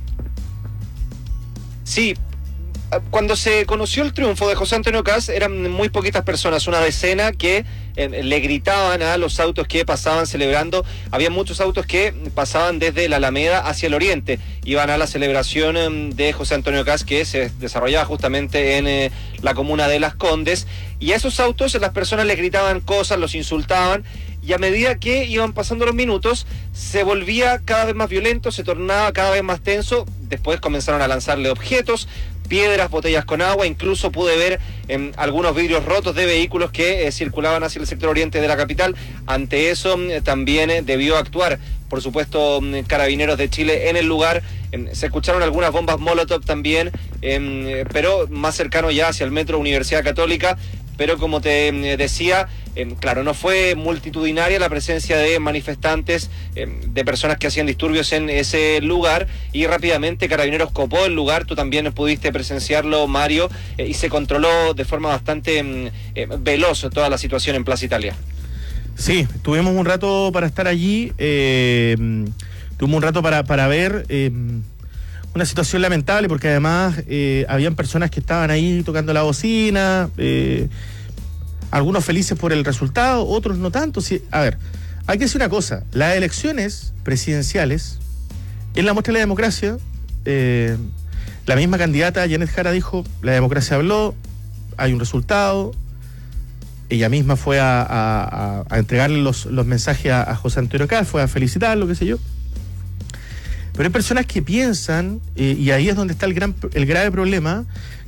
Sí. Cuando se conoció el triunfo de José Antonio Kast, eran muy poquitas personas, una decena que le gritaban a los autos que pasaban celebrando. Había muchos autos que pasaban desde la Alameda hacia el oriente, iban a la celebración de José Antonio Kast, que se desarrollaba justamente en la comuna de Las Condes, y a esos autos las personas les gritaban cosas, los insultaban, y a medida que iban pasando los minutos se volvía cada vez más violento, se tornaba cada vez más tenso. Después comenzaron a lanzarle objetos, piedras, botellas con agua, incluso pude ver algunos vidrios rotos de vehículos que circulaban hacia el sector oriente de la capital. Ante eso también debió actuar, por supuesto, Carabineros de Chile en el lugar. Se escucharon algunas bombas Molotov también, pero más cercano ya hacia el metro Universidad Católica. Pero como te decía, claro, no fue multitudinaria la presencia de manifestantes, de personas que hacían disturbios en ese lugar, y rápidamente Carabineros copó el lugar. Tú también pudiste presenciarlo, Mario, y se controló de forma bastante veloz toda la situación en Plaza Italia. Sí, tuvimos un rato para estar allí, tuvimos un rato para ver una situación lamentable, porque además habían personas que estaban ahí tocando la bocina, algunos felices por el resultado, otros no tanto. Sí, a ver, hay que decir una cosa: las elecciones presidenciales es la muestra de la democracia. La misma candidata Janet Jara dijo: la democracia habló, hay un resultado. Ella misma fue a entregarle los mensajes a José Antonio Kast, fue a felicitarlo, qué sé yo. Pero hay personas que piensan, y ahí es donde está el grave problema,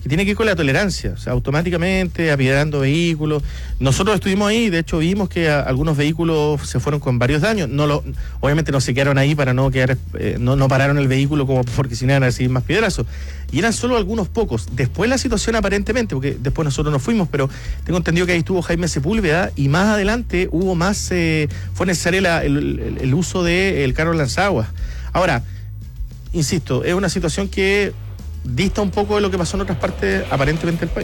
que tiene que ir con la tolerancia, o sea, automáticamente apiedando vehículos. Nosotros estuvimos ahí, de hecho vimos que algunos vehículos se fueron con varios daños. Obviamente no se quedaron ahí para no quedar, no pararon el vehículo como porque si no iban a recibir más piedrazos. Y eran solo algunos pocos. Después la situación aparentemente, porque después nosotros nos fuimos, pero tengo entendido que ahí estuvo Jaime Sepúlveda y más adelante hubo más, fue necesario el uso del carro lanzaguas. Ahora, insisto, es una situación que dista un poco de lo que pasó en otras partes aparentemente del país.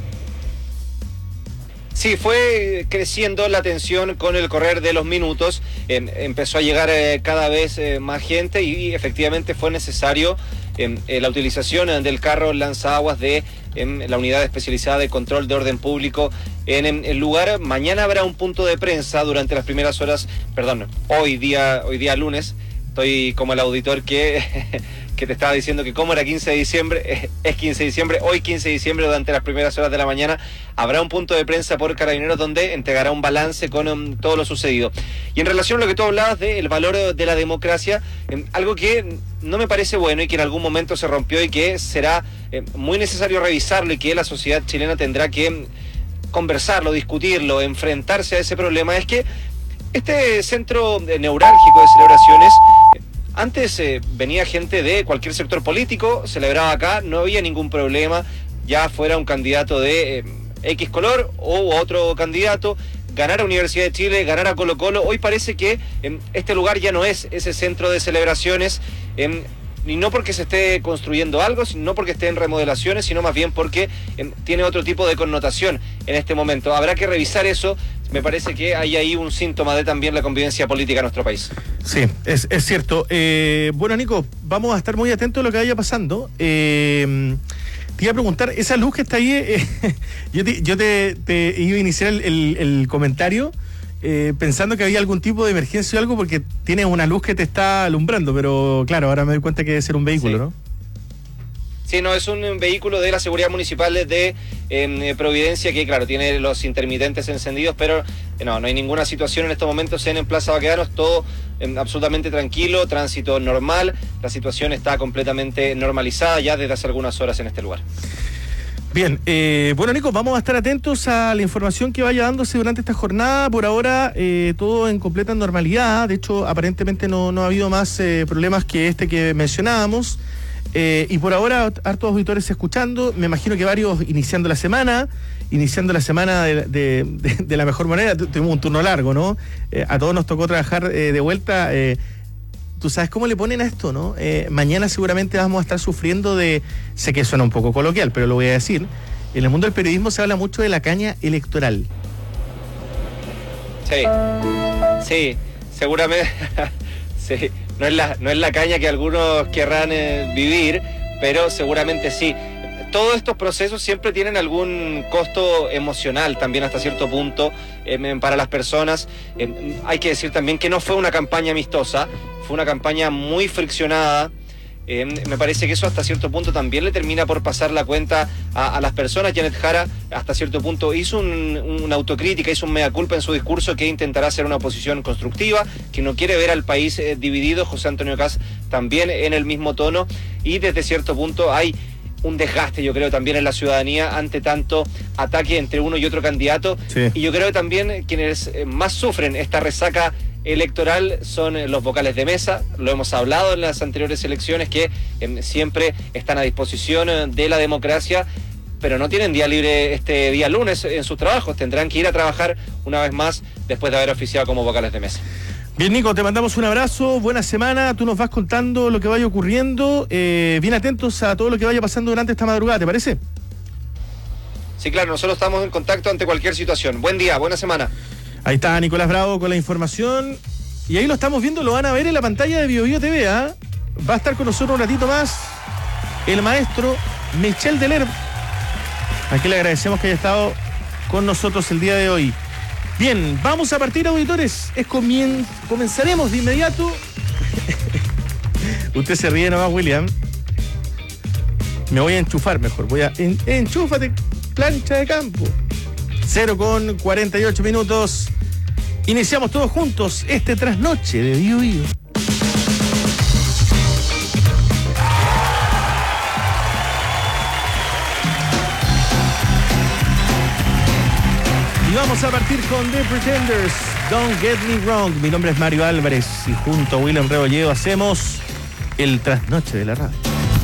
Sí, fue creciendo la tensión con el correr de los minutos, empezó a llegar cada vez más gente y efectivamente fue necesario la utilización del carro lanzaguas de la unidad especializada de control de orden público en el lugar. Mañana habrá un punto de prensa durante las primeras horas, hoy día lunes. Estoy como el auditor que te estaba diciendo que como era 15 de diciembre, es 15 de diciembre, hoy 15 de diciembre durante las primeras horas de la mañana habrá un punto de prensa por Carabineros donde entregará un balance con todo lo sucedido. Y en relación a lo que tú hablabas del valor de la democracia, algo que no me parece bueno y que en algún momento se rompió y que será muy necesario revisarlo y que la sociedad chilena tendrá que conversarlo, discutirlo, enfrentarse a ese problema, es que este centro neurálgico de celebraciones, antes venía gente de cualquier sector político, celebraba acá, no había ningún problema, ya fuera un candidato de X color o otro candidato, ganara Universidad de Chile, ganara Colo-Colo. Hoy parece que este lugar ya no es ese centro de celebraciones, y no porque se esté construyendo algo, no porque esté en remodelaciones, sino más bien porque tiene otro tipo de connotación en este momento. Habrá que revisar eso. Me parece que hay ahí un síntoma de también la convivencia política en nuestro país. Sí, es cierto. Bueno, Nico, vamos a estar muy atentos a lo que vaya pasando. Te iba a preguntar, esa luz que está ahí, yo te iba a iniciar el comentario pensando que había algún tipo de emergencia o algo, porque tienes una luz que te está alumbrando, pero claro, ahora me doy cuenta que debe ser un vehículo, ¿no? Sí, no, es un vehículo de la Seguridad Municipal de Providencia que, claro, tiene los intermitentes encendidos, pero no hay ninguna situación en estos momentos en Plaza Baquedanos, todo absolutamente tranquilo, tránsito normal, la situación está completamente normalizada ya desde hace algunas horas en este lugar. Bien, bueno, Nico, vamos a estar atentos a la información que vaya dándose durante esta jornada. Por ahora, todo en completa normalidad. De hecho, aparentemente no ha habido más problemas que este que mencionábamos. Y por ahora, hartos auditores escuchando, me imagino que varios iniciando la semana de la mejor manera. Tuvimos un turno largo, ¿no? A todos nos tocó trabajar de vuelta. Tú sabes cómo le ponen a esto, ¿no? Mañana seguramente vamos a estar sufriendo sé que suena un poco coloquial, pero lo voy a decir. En el mundo del periodismo se habla mucho de la caña electoral. Sí, seguramente. Sí. No es la caña que algunos querrán vivir, pero seguramente sí. Todos estos procesos siempre tienen algún costo emocional también hasta cierto punto para las personas. Hay que decir también que no fue una campaña amistosa, fue una campaña muy friccionada. Me parece que eso hasta cierto punto también le termina por pasar la cuenta a las personas. Janet Jara hasta cierto punto hizo una autocrítica, hizo un mea culpa en su discurso, que intentará hacer una oposición constructiva, que no quiere ver al país dividido. José Antonio Kast también en el mismo tono, y desde cierto punto hay un desgaste, yo creo, también en la ciudadanía ante tanto ataque entre uno y otro candidato. Sí. Y yo creo que también quienes más sufren esta resaca electoral son los vocales de mesa. Lo hemos hablado en las anteriores elecciones, que siempre están a disposición de la democracia, pero no tienen día libre este día lunes en sus trabajos. Tendrán que ir a trabajar una vez más después de haber oficiado como vocales de mesa. Bien, Nico, te mandamos un abrazo, buena semana. Tú nos vas contando lo que vaya ocurriendo, bien atentos a todo lo que vaya pasando durante esta madrugada, ¿te parece? Sí, claro, nosotros estamos en contacto ante cualquier situación. Buen día, buena semana. Ahí está Nicolás Bravo con la información. Y ahí lo estamos viendo, lo van a ver en la pantalla de BioBio TV, ¿eh? Va a estar con nosotros un ratito más el maestro Michel Deler. Aquí le agradecemos que haya estado con nosotros el día de hoy. Bien, vamos a partir, auditores. Comenzaremos de inmediato. Usted se ríe nomás, William. Me voy a enchufar mejor. Enchúfate, plancha de campo. 0:48. Iniciamos todos juntos este trasnoche de BioBio. Vamos a partir con The Pretenders, Don't Get Me Wrong. Mi nombre es Mario Álvarez y junto a William Rebolledo hacemos el trasnoche de la radio.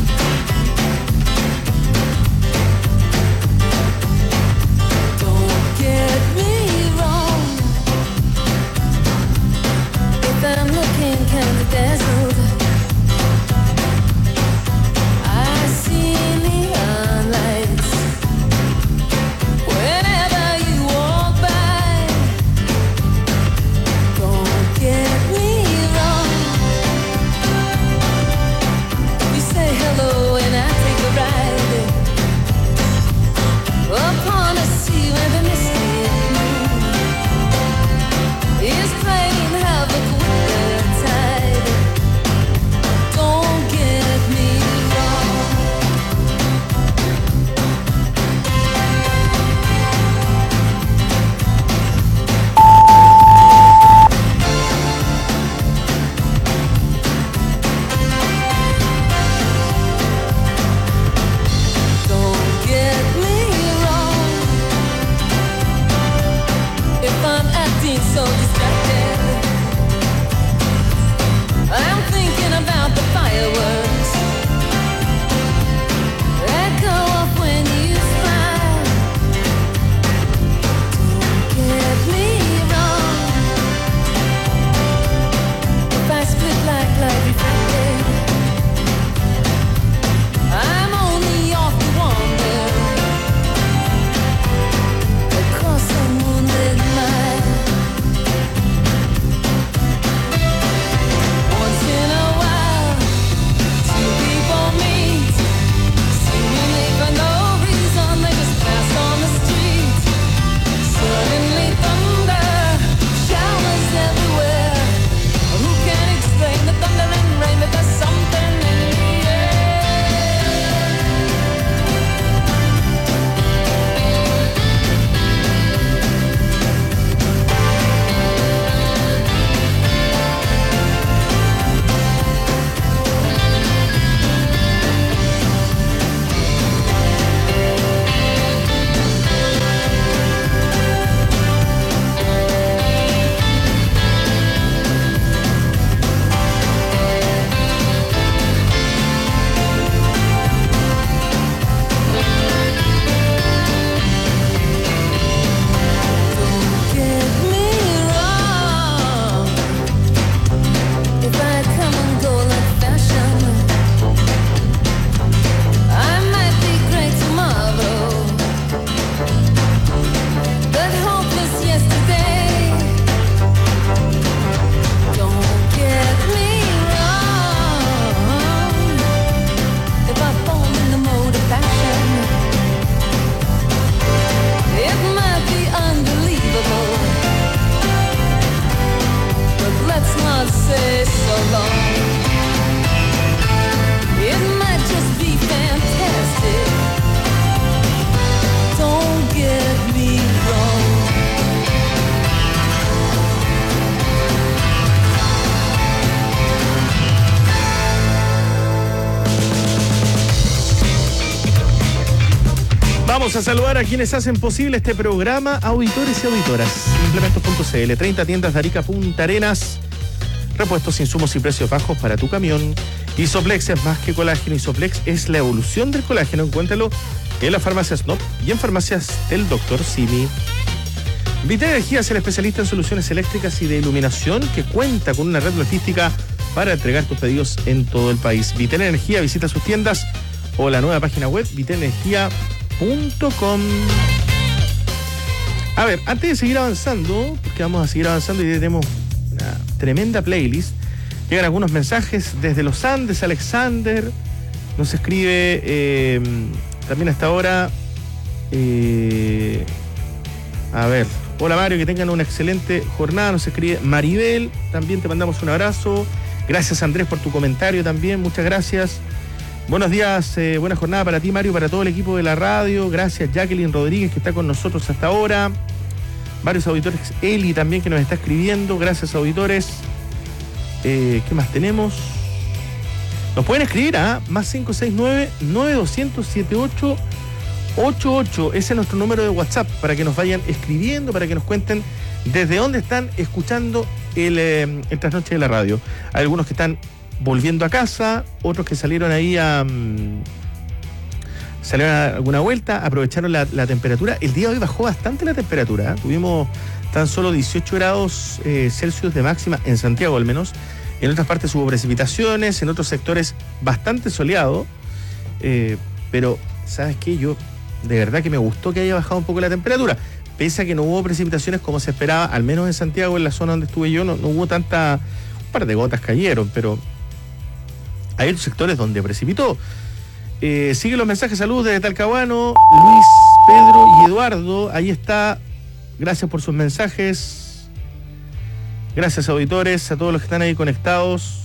Vamos a saludar a quienes hacen posible este programa, auditores y auditoras. Implementos.cl, 30 tiendas de Arica, Punta Arenas, repuestos, insumos y precios bajos para tu camión. Isoplex es más que colágeno. Isoplex es la evolución del colágeno. Encuéntralo en la farmacia Snop y en farmacias El Dr. Simi. Vital Energía es el especialista en soluciones eléctricas y de iluminación que cuenta con una red logística para entregar tus pedidos en todo el país. Vital Energía, visita sus tiendas o la nueva página web vitalenergia.com. A ver, antes de seguir avanzando, porque vamos a seguir avanzando y tenemos una tremenda playlist, llegan algunos mensajes desde los Andes. Alexander nos escribe también hasta ahora. A ver, hola Mario, que tengan una excelente jornada. Nos escribe Maribel, también te mandamos un abrazo. Gracias Andrés por tu comentario también, muchas gracias. Buenos días, buena jornada para ti Mario, para todo el equipo de la radio. Gracias Jacqueline Rodríguez que está con nosotros hasta ahora. Varios auditores, Eli también que nos está escribiendo. Gracias auditores. ¿Qué más tenemos? Nos pueden escribir a +569-9200-7888. 88, ese es nuestro número de WhatsApp, para que nos vayan escribiendo, para que nos cuenten desde dónde están escuchando el trasnoche de la radio. Hay algunos que están volviendo a casa, otros que salieron ahí salieron a alguna vuelta, aprovecharon la temperatura. El día de hoy bajó bastante la temperatura, ¿eh? Tuvimos tan solo 18 grados Celsius de máxima, en Santiago al menos. En otras partes hubo precipitaciones, en otros sectores bastante soleado, pero ¿sabes qué? Yo de verdad que me gustó que haya bajado un poco la temperatura, pese a que no hubo precipitaciones como se esperaba, al menos en Santiago, en la zona donde estuve yo, no hubo un par de gotas cayeron, pero hay otros sectores donde precipitó. Sigue los mensajes, saludos desde Talcahuano, Luis, Pedro y Eduardo, ahí está, gracias por sus mensajes, gracias auditores, a todos los que están ahí conectados.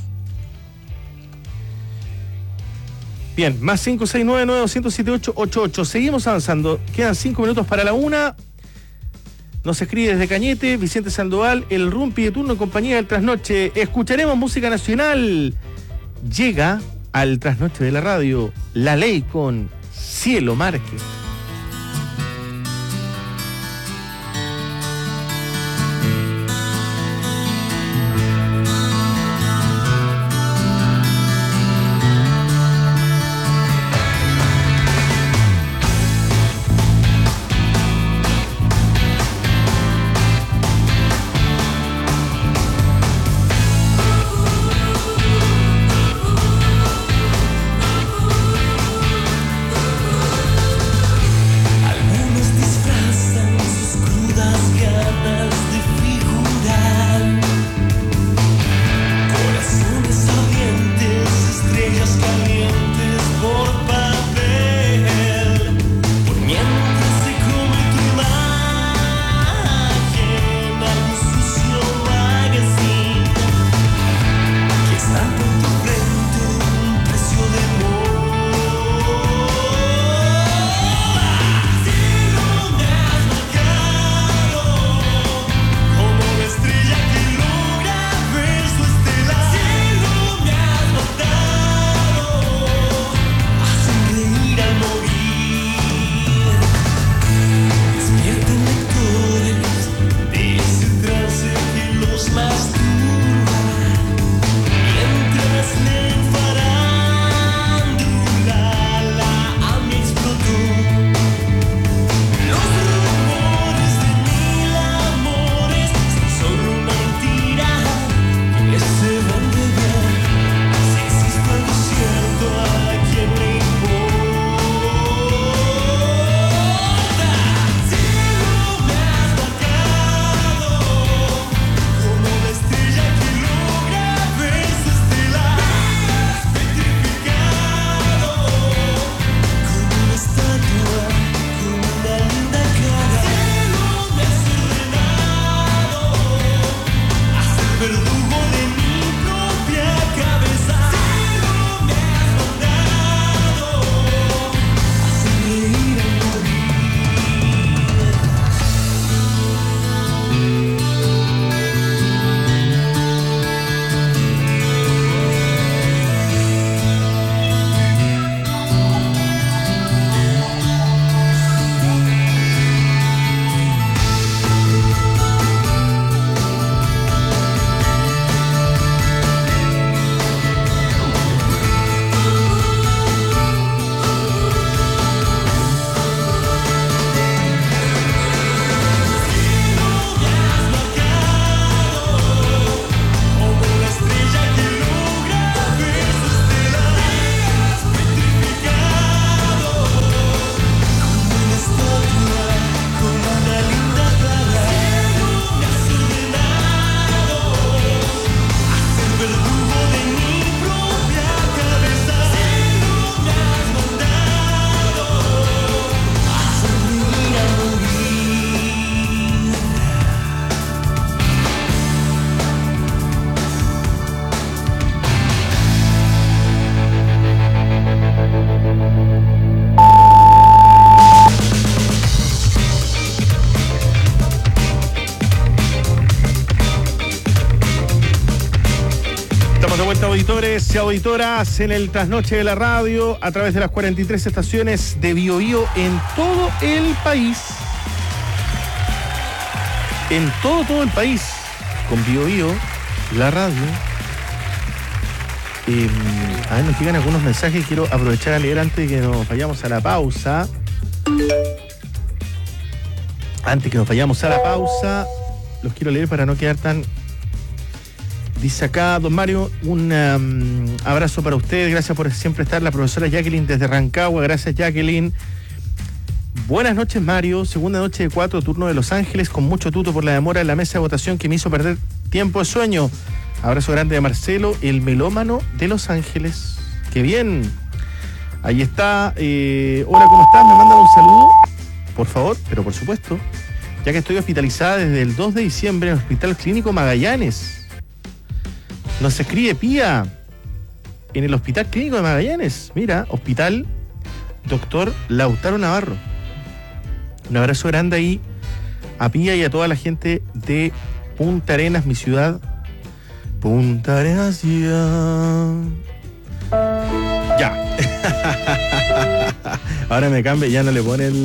Bien, más 569-9207-888, seguimos avanzando, quedan 5 minutos para la 1. Nos escribe desde Cañete, Vicente Sandoval, el Rumpi de turno en compañía del Trasnoche. Escucharemos música nacional. Llega al Trasnoche de la radio La Ley con Cielo Márquez. auditores y auditoras en el trasnoche de la radio a través de las 43 estaciones de BioBio en todo el país. En todo el país. Con BioBio, la radio. A ver, nos llegan algunos mensajes. Quiero aprovechar a leer antes de que nos vayamos a la pausa. Los quiero leer para no quedar tan... Dice acá, don Mario, un abrazo para usted. Gracias por siempre estar. La profesora Jacqueline desde Rancagua. Gracias, Jacqueline. Buenas noches, Mario. Segunda noche de 4, turno de Los Ángeles, con mucho tuto por la demora en la mesa de votación que me hizo perder tiempo de sueño. Abrazo grande de Marcelo, el melómano de Los Ángeles. ¡Qué bien! Ahí está. Hola, ¿cómo estás? Me mandan un saludo, por favor, pero por supuesto, ya que estoy hospitalizada desde el 2 de diciembre en el Hospital Clínico Magallanes. Nos escribe Pía en el Hospital Clínico de Magallanes. Mira, Hospital Doctor Lautaro Navarro. Un abrazo grande ahí a Pía y a toda la gente de Punta Arenas, mi ciudad. Punta Arenas ya. Ahora me cambia, ya no le pone el...